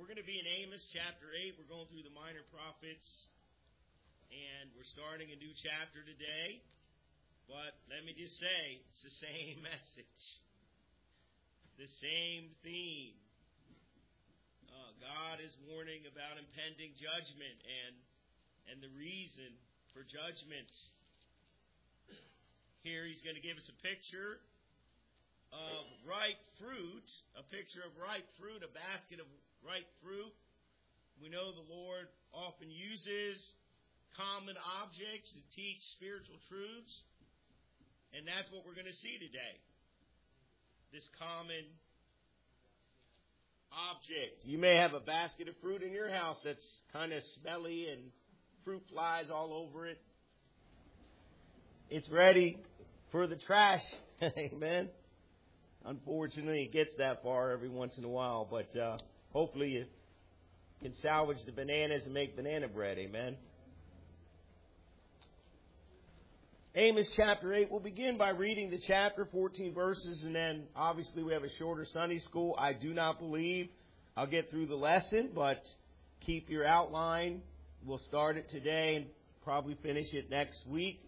We're going to be in Amos chapter 8. We're going through the minor prophets, and we're starting a new chapter today. But let me just say, it's the same message, the same theme. God is warning about impending judgment and the reason for judgment. Here he's going to give us a picture of ripe fruit, a picture of ripe fruit, a basket of ripe fruit. We know the Lord often uses common objects to teach spiritual truths, and that's what we're going to see today. This common object. You may have a basket of fruit in your house that's kind of smelly and fruit flies all over it. It's ready for the trash. Amen. Unfortunately, it gets that far every once in a while, but hopefully you can salvage the bananas and make banana bread. Amen. Amos chapter 8. We'll begin by reading the chapter, 14 verses, and then obviously we have a shorter Sunday school. I do not believe I'll get through the lesson, but keep your outline. We'll start it today and probably finish it next week.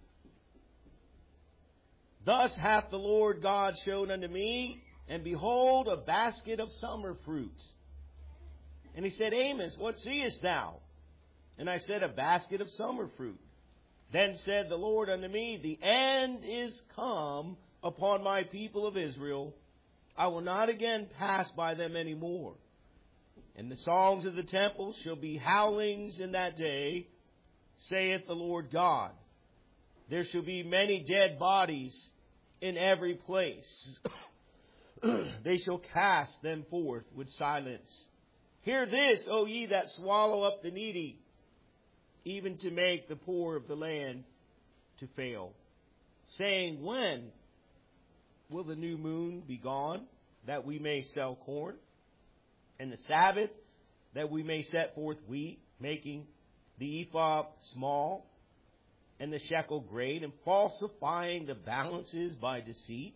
Thus hath the Lord God shown unto me, and behold, a basket of summer fruit. And he said, Amos, what seest thou? And I said, a basket of summer fruit. Then said the Lord unto me, the end is come upon my people of Israel. I will not again pass by them any more. And the songs of the temple shall be howlings in that day, saith the Lord God. There shall be many dead bodies in every place. They shall cast them forth with silence. Hear this, O ye that swallow up the needy, even to make the poor of the land to fail. Saying, when will the new moon be gone, that we may sell corn? And the Sabbath, that we may set forth wheat, making the ephah small, and the shekel great, and falsifying the balances by deceit,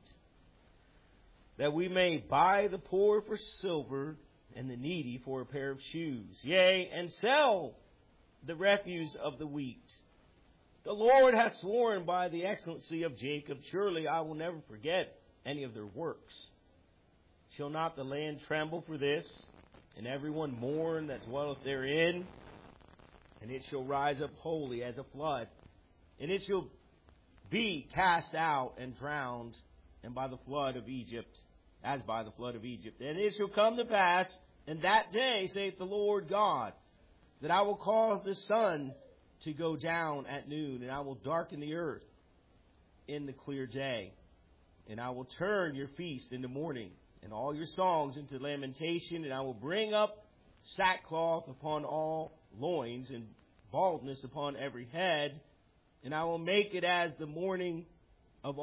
that we may buy the poor for silver, and the needy for a pair of shoes, yea, and sell the refuse of the wheat. The Lord hath sworn by the excellency of Jacob, surely I will never forget any of their works. Shall not the land tremble for this, and everyone mourn that dwelleth therein? And it shall rise up wholly as a flood, and it shall be cast out and drowned, and by the flood of Egypt, as by the flood of Egypt. And it shall come to pass in that day, saith the Lord God, that I will cause the sun to go down at noon, and I will darken the earth in the clear day. And I will turn your feast into mourning, and all your songs into lamentation, and I will bring up sackcloth upon all loins, and baldness upon every head, and I will make it as the mourning of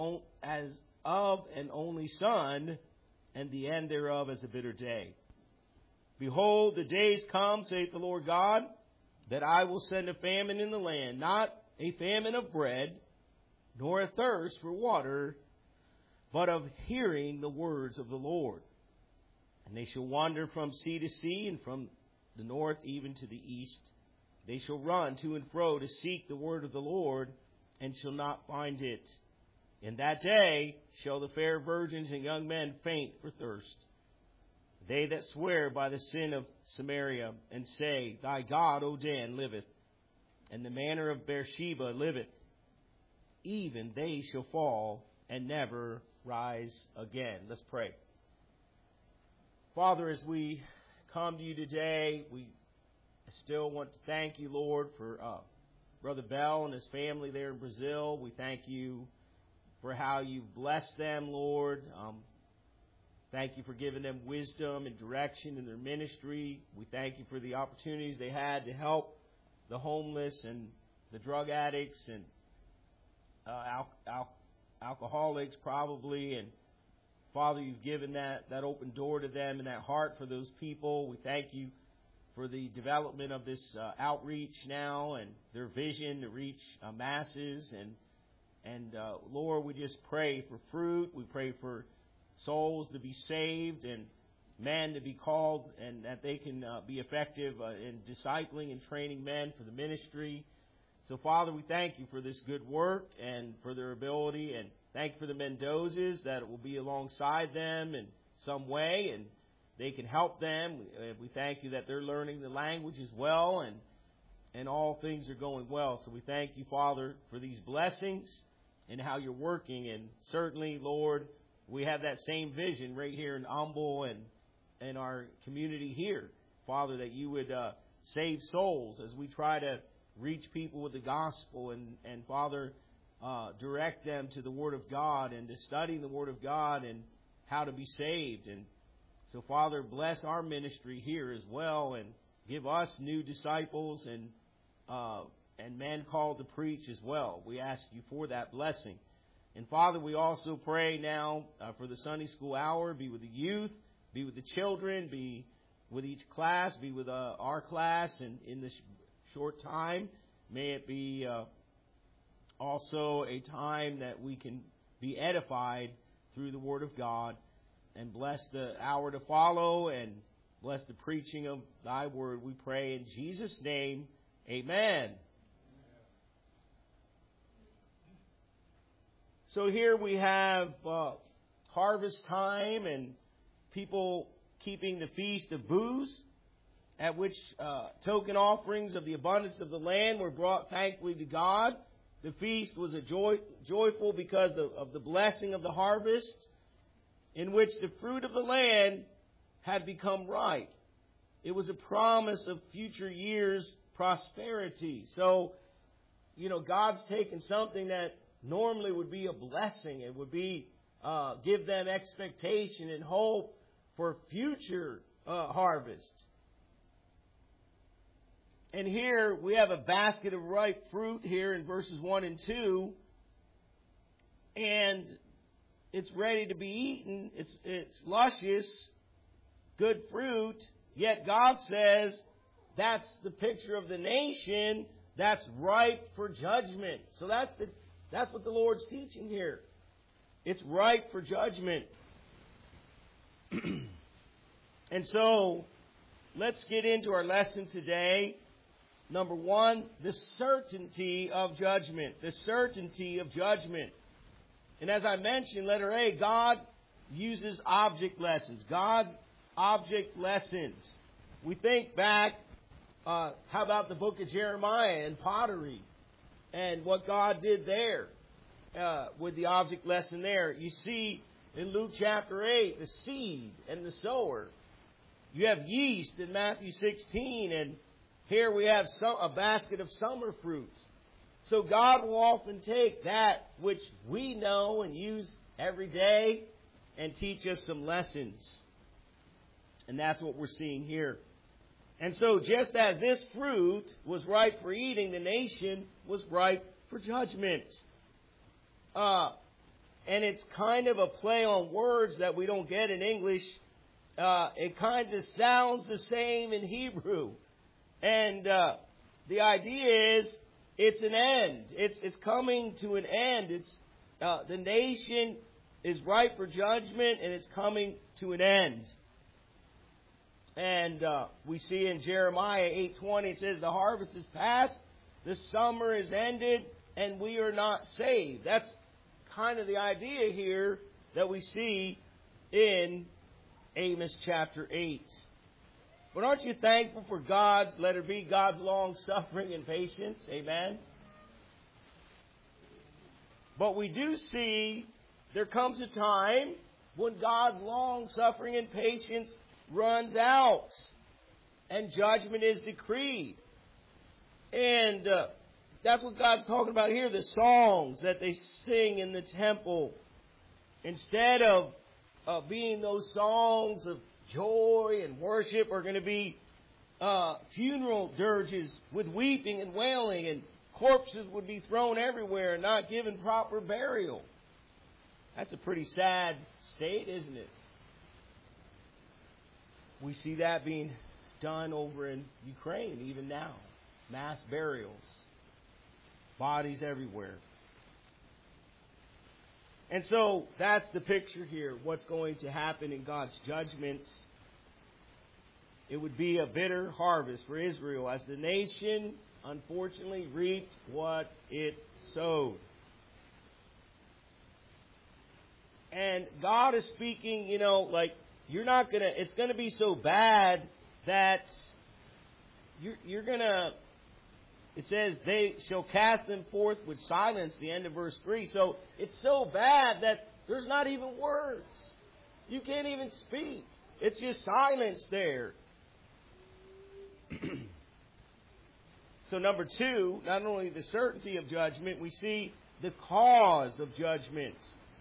an only son, and the end thereof as a bitter day. Behold, the days come, saith the Lord God, that I will send a famine in the land, not a famine of bread, nor a thirst for water, but of hearing the words of the Lord. And they shall wander from sea to sea, and from the north even to the east. They shall run to and fro to seek the word of the Lord, and shall not find it. In that day shall the fair virgins and young men faint for thirst. They that swear by the sin of Samaria, and say, thy God, O Dan, liveth, and the manor of Beersheba liveth, even they shall fall and never rise again. Let's pray. Father, as we come to you today, we still want to thank you, Lord, for Brother Bell and his family there in Brazil. We thank you for how you've blessed them, Lord. Thank you for giving them wisdom and direction in their ministry. We thank you for the opportunities they had to help the homeless and the drug addicts and alcoholics probably. And Father, you've given that open door to them and that heart for those people. We thank you for the development of this outreach now and their vision to reach masses. And Lord, we just pray for fruit. We pray for souls to be saved, and men to be called and that they can be effective in discipling and training men for the ministry. So, Father, we thank you for this good work and for their ability, and thank you for the Mendozas, that it will be alongside them in some way and they can help them. We thank you that they're learning the language as well, and all things are going well. So we thank you, Father, for these blessings and how you're working. And certainly, Lord, we have that same vision right here in Humble and our community here. Father, that you would save souls as we try to reach people with the gospel and Father, direct them to the Word of God and to studying the Word of God and how to be saved. And so, Father, bless our ministry here as well and give us new disciples and men called to preach as well. We ask you for that blessing. And, Father, we also pray now for the Sunday school hour. Be with the youth, be with the children, be with each class, be with our class. And in this short time, may it be also a time that we can be edified through the Word of God. And bless the hour to follow and bless the preaching of thy word, we pray in Jesus' name. Amen. So here we have harvest time and people keeping the Feast of Booths, at which token offerings of the abundance of the land were brought thankfully to God. The feast was joyful because of the blessing of the harvest, in which the fruit of the land had become ripe. It was a promise of future years' prosperity. So, God's taken something that normally would be a blessing. It would be give them expectation and hope for future harvest. And here we have a basket of ripe fruit here in verses 1 and 2. And it's ready to be eaten. It's luscious, good fruit. Yet God says that's the picture of the nation that's ripe for judgment. So that's what the Lord's teaching here. It's ripe for judgment. And so let's get into our lesson today. Number 1, the certainty of judgment. The certainty of judgment. And as I mentioned, letter A, God uses object lessons. God's object lessons. We think back, how about the book of Jeremiah and pottery and what God did there with the object lesson there. You see in Luke chapter 8, the seed and the sower. You have yeast in Matthew 16, and here we have a basket of summer fruits. So God will often take that which we know and use every day and teach us some lessons. And that's what we're seeing here. And so just as this fruit was ripe for eating, the nation was ripe for judgment. And it's kind of a play on words that we don't get in English. It kind of sounds the same in Hebrew. And the idea is, it's an end. It's coming to an end. It's the nation is ripe for judgment, and it's coming to an end. And we see in Jeremiah 8:20, it says, "The harvest is past, the summer is ended, and we are not saved." That's kind of the idea here that we see in Amos chapter 8. But aren't you thankful for God's, let it be, God's long suffering and patience? Amen. But we do see there comes a time when God's long suffering and patience runs out and judgment is decreed. And that's what God's talking about here, the songs that they sing in the temple. Instead of being those songs of joy and worship, are going to be funeral dirges with weeping and wailing, and corpses would be thrown everywhere and not given proper burial. That's a pretty sad state, isn't it? We see that being done over in Ukraine even now. Mass burials. Bodies everywhere. And so that's the picture here, what's going to happen in God's judgments. it would be a bitter harvest for Israel as the nation, unfortunately, reaped what it sowed. And God is speaking, you're not going to, it's going to be so bad that you're going to, it says, they shall cast them forth with silence, the end of verse 3. So it's so bad that there's not even words. You can't even speak. It's just silence there. So number 2, not only the certainty of judgment, we see the cause of judgment.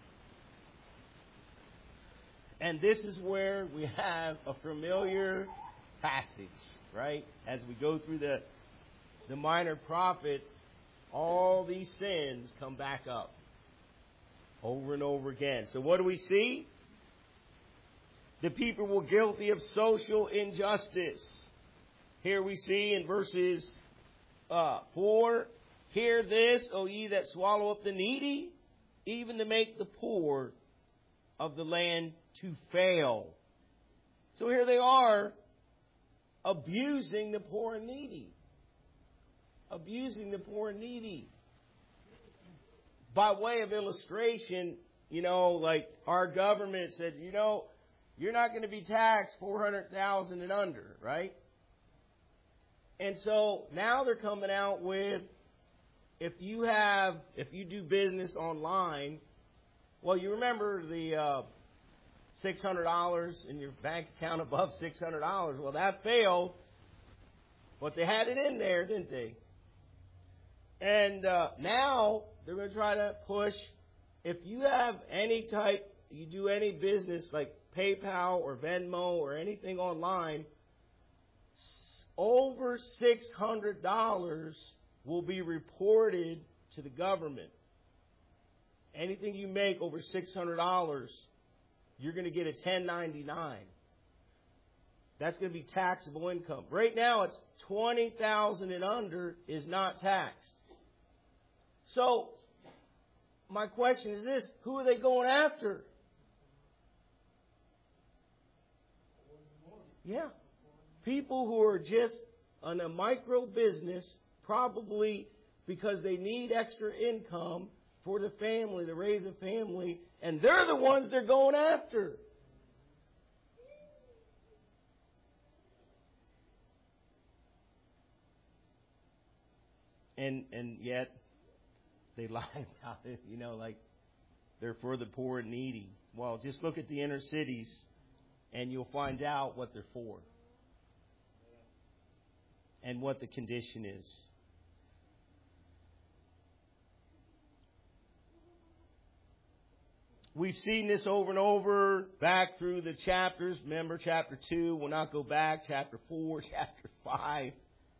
And this is where we have a familiar passage, right? As we go through the minor prophets, all these sins come back up over and over again. So what do we see? The people were guilty of social injustice. Here we see in verses 4, hear this, O ye that swallow up the needy, even to make the poor of the land to fail. So here they are, abusing the poor and needy. Abusing the poor and needy. By way of illustration, like our government said, you're not going to be taxed $400,000 and under, right? And so now they're coming out with, if you do business online, well, you remember the $600 in your bank account above $600. Well, that failed, but they had it in there, didn't they? And now they're going to try to push, if you have you do any business like PayPal or Venmo or anything online, over $600 will be reported to the government. Anything you make over $600, you're going to get a 1099. That's going to be taxable income. Right now, it's $20,000 and under is not taxed. So, my question is this: who are they going after? Yeah, people who are just on a micro business, probably because they need extra income for the family, to raise a family, and they're the ones they're going after. And yet, they lie about it, like they're for the poor and needy. Well, just look at the inner cities, and you'll find out what they're for. And what the condition is. We've seen this over and over back through the chapters. Remember chapter 2, we'll not go back. Chapter 4, chapter 5.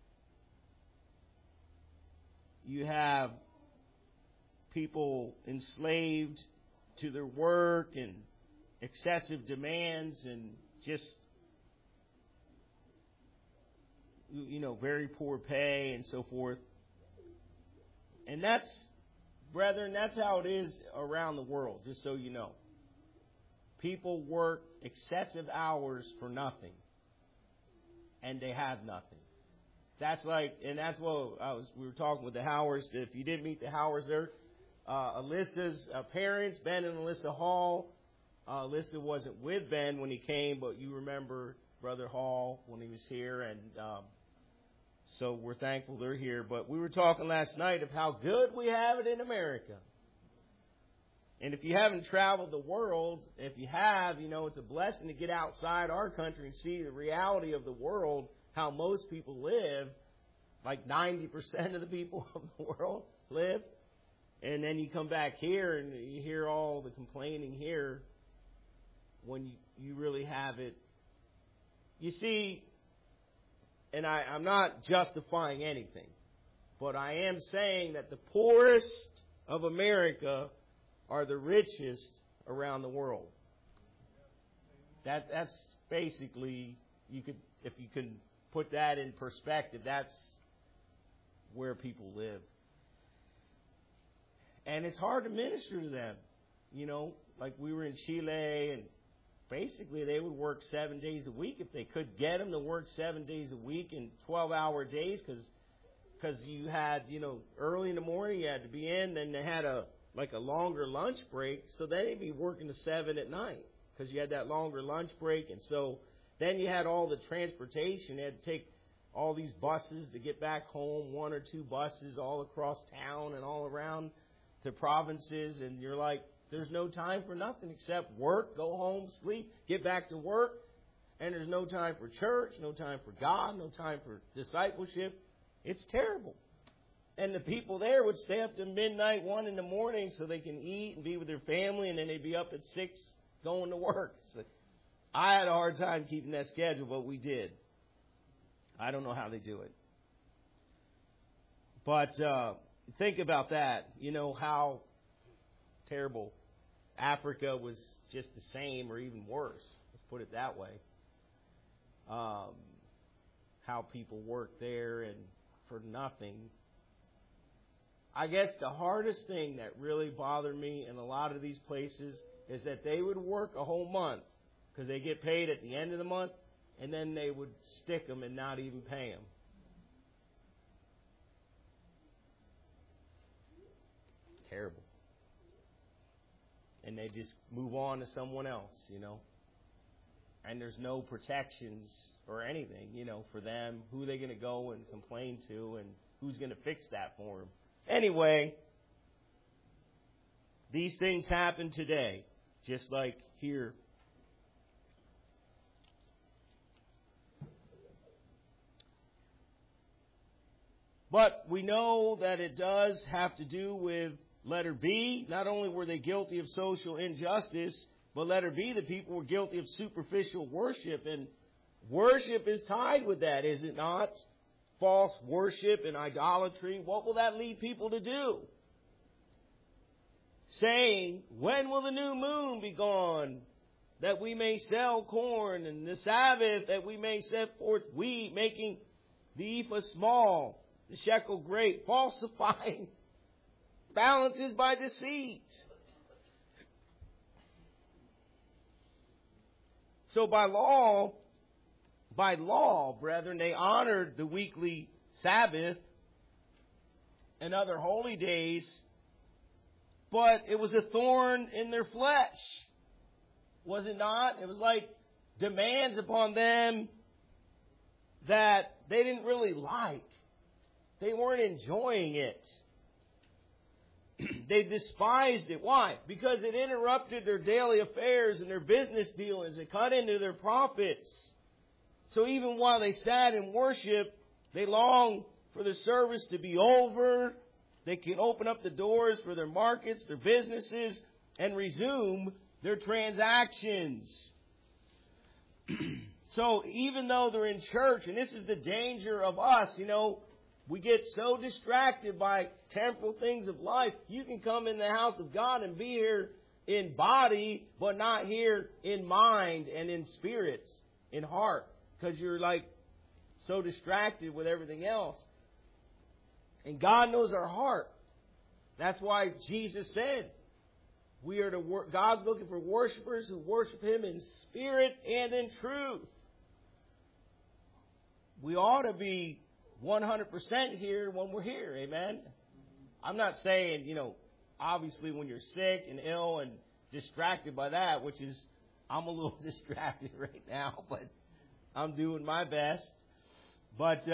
You have people enslaved to their work and excessive demands and just, very poor pay and so forth. And that's, brethren, that's how it is around the world, just so you know. People work excessive hours for nothing. And they have nothing. That's what we were talking with the Howards. If you didn't meet the Howards there, Alyssa's parents, Ben and Alyssa Hall. Alyssa wasn't with Ben when he came, but you remember Brother Hall when he was here, and so we're thankful they're here. But we were talking last night of how good we have it in America. And if you haven't traveled the world, if you have, it's a blessing to get outside our country and see the reality of the world, how most people live. Like 90% of the people of the world live. And then you come back here and you hear all the complaining here when you really have it. You see, and I'm not justifying anything, but I am saying that the poorest of America are the richest around the world. That's basically, if you can put that in perspective, that's where people live. And it's hard to minister to them. Like we were in Chile, and basically they would work 7 days a week if they could get them to work 7 days a week in 12-hour days, because you had, early in the morning you had to be in, then they had a longer lunch break, so then they'd be working to 7 at night because you had that longer lunch break. And so then you had all the transportation. You had to take all these buses to get back home, 1 or 2 buses all across town and all around the provinces, and you're like, there's no time for nothing except work, go home, sleep, get back to work, and there's no time for church, no time for God, no time for discipleship. It's terrible. And the people there would stay up to midnight, 1 in the morning, so they can eat and be with their family, and then they'd be up at 6 going to work. So I had a hard time keeping that schedule, but we did. I don't know how they do it. But think about that. How terrible Africa was, just the same or even worse. Let's put it that way. How people work there and for nothing. I guess the hardest thing that really bothered me in a lot of these places is that they would work a whole month because they get paid at the end of the month, and then they would stick them and not even pay them. Terrible. And they just move on to someone else, And there's no protections or anything, for them. Who are they going to go and complain to, and who's going to fix that for them? Anyway, these things happen today, just like here. But we know that it does have to do with letter B. Not only were they guilty of social injustice, but letter B, the people were guilty of superficial worship. And worship is tied with that, is it not? False worship and idolatry. What will that lead people to do? Saying, when will the new moon be gone, that we may sell corn, and the Sabbath, that we may set forth wheat, making the ephah small, the shekel great, falsifying balances by deceit. So by law, brethren, they honored the weekly Sabbath and other holy days, but it was a thorn in their flesh. Was it not? It was like demands upon them that they didn't really like. They weren't enjoying it. They despised it. Why? Because it interrupted their daily affairs and their business dealings. It cut into their profits. So even while they sat in worship, they longed for the service to be over. They could open up the doors for their markets, their businesses, and resume their transactions. So even though they're in church, and this is the danger of us, we get so distracted by temporal things of life. You can come in the house of God and be here in body, but not here in mind and in spirit, in heart, because you're so distracted with everything else. And God knows our heart. That's why Jesus said, God's looking for worshipers who worship Him in spirit and in truth. We ought to be 100% here when we're here. Amen. I'm not saying, obviously when you're sick and ill and distracted by that, which is, I'm a little distracted right now, but I'm doing my best. But,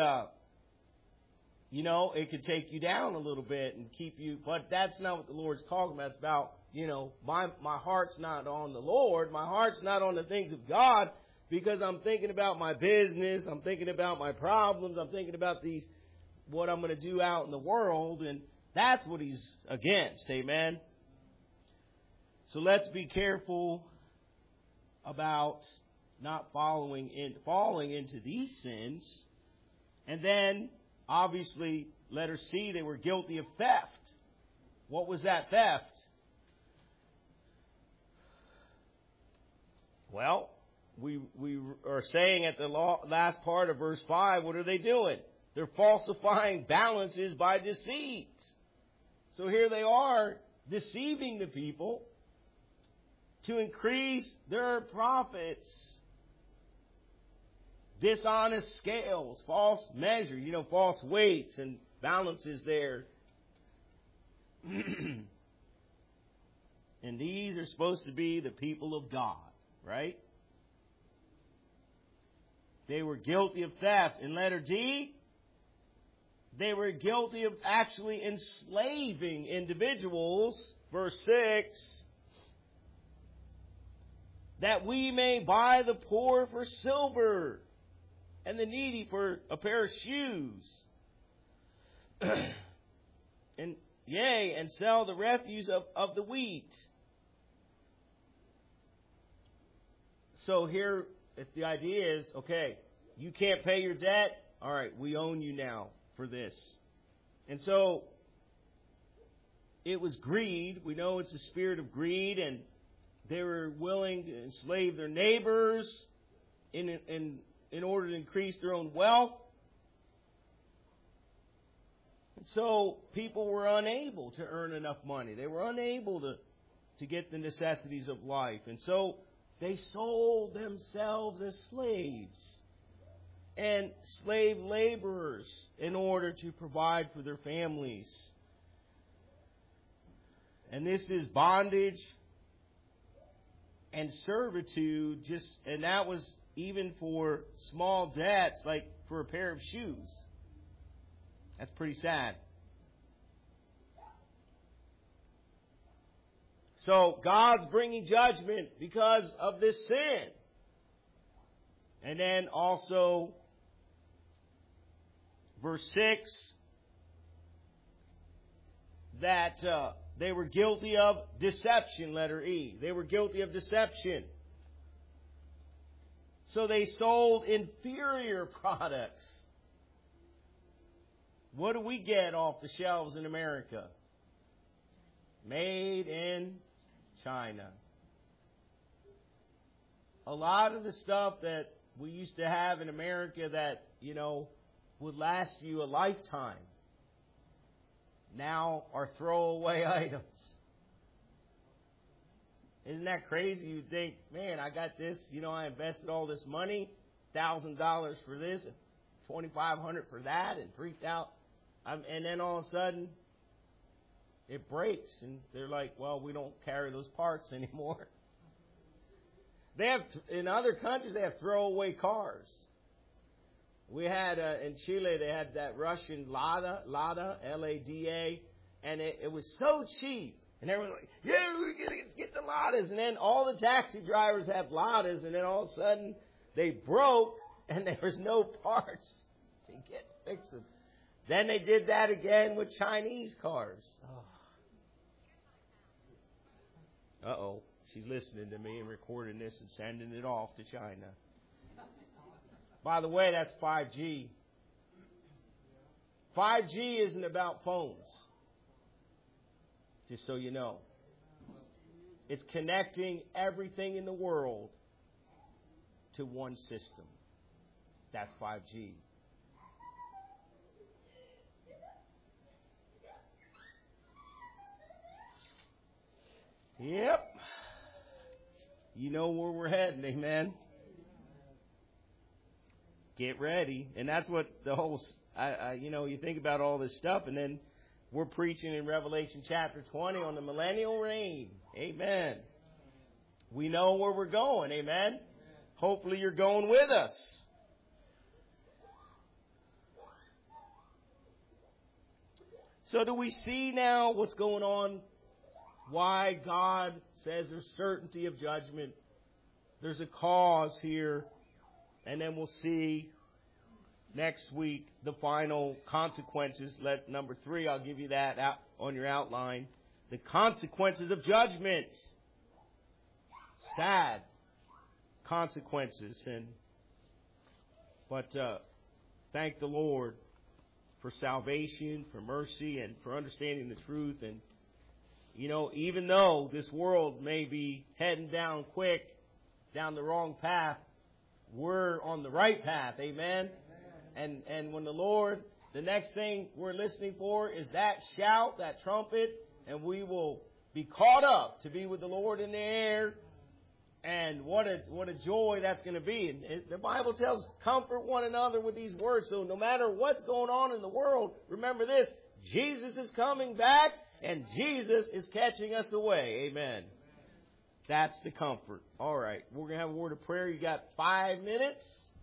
it could take you down a little bit and keep you, but that's not what the Lord's talking about. It's about, my heart's not on the Lord. My heart's not on the things of God, because I'm thinking about my business. I'm thinking about my problems. I'm thinking about what I'm going to do out in the world. And that's what He's against. Amen. So let's be careful about not falling into these sins. And then, obviously, letter C, they were guilty of theft. What was that theft? Well, we are saying at the last part of verse 5, what are they doing? They're falsifying balances by deceit. So here they are deceiving the people. to increase their profits. Dishonest scales, false measures, false weights and balances there. And these are supposed to be the people of God, right? They were guilty of theft. In letter D, they were guilty of actually enslaving individuals. Verse 6, that we may buy the poor for silver and the needy for a pair of shoes. And sell the refuse of the wheat. So here, the idea is, okay, you can't pay your debt. All right, we own you now for this. And so it was greed. We know it's a spirit of greed, and they were willing to enslave their neighbors in order to increase their own wealth. And so people were unable to earn enough money. They were unable to get the necessities of life. And so they sold themselves as slaves and slave laborers in order to provide for their families. And this is bondage and servitude, and that was even for small debts, like for a pair of shoes. That's pretty sad. So God's bringing judgment because of this sin. And then also, verse 6, that they were guilty of deception, letter E. They were guilty of deception. So they sold inferior products. What do we get off the shelves in America? Made in China. A lot of the stuff that we used to have in America that, would last you a lifetime, now are throwaway items. Isn't that crazy? You think, man, I got this, I invested all this money, $1,000 for this, $2,500 for that, and $3,000. And then all of a sudden, it breaks, and they're like, well, we don't carry those parts anymore. They have, in other countries, they have throwaway cars. We had, in Chile, they had that Russian Lada, L-A-D-A, and it was so cheap. And everyone's like, yeah, we're going to get the Ladas. And then all the taxi drivers have Ladas, and then all of a sudden, they broke, and there was no parts to get fixed. Then they did that again with Chinese cars. Oh. Uh-oh. She's listening to me and recording this and sending it off to China. By the way, that's 5G. 5G isn't about phones. Just so you know. It's connecting everything in the world to one system. That's 5G. Yep. You know where we're heading, amen? Get ready. And that's what the whole, you think about all this stuff, and then we're preaching in Revelation chapter 20 on the millennial reign. Amen. We know where we're going, amen? Hopefully you're going with us. So do we see now what's going on? Why God says there's certainty of judgment. There's a cause here. And then we'll see next week the final consequences. Number 3, I'll give you that out on your outline. The consequences of judgment. Sad consequences. But thank the Lord for salvation, for mercy, and for understanding the truth. And even though this world may be heading down quick, down the wrong path, we're on the right path. Amen? And when the Lord, the next thing we're listening for is that shout, that trumpet, and we will be caught up to be with the Lord in the air And what a joy that's going to be. And the Bible tells us, comfort one another with these words. So no matter what's going on in the world, remember this, Jesus is coming back and Jesus is catching us away. Amen. That's the comfort. All right. We're going to have a word of prayer. You got 5 minutes.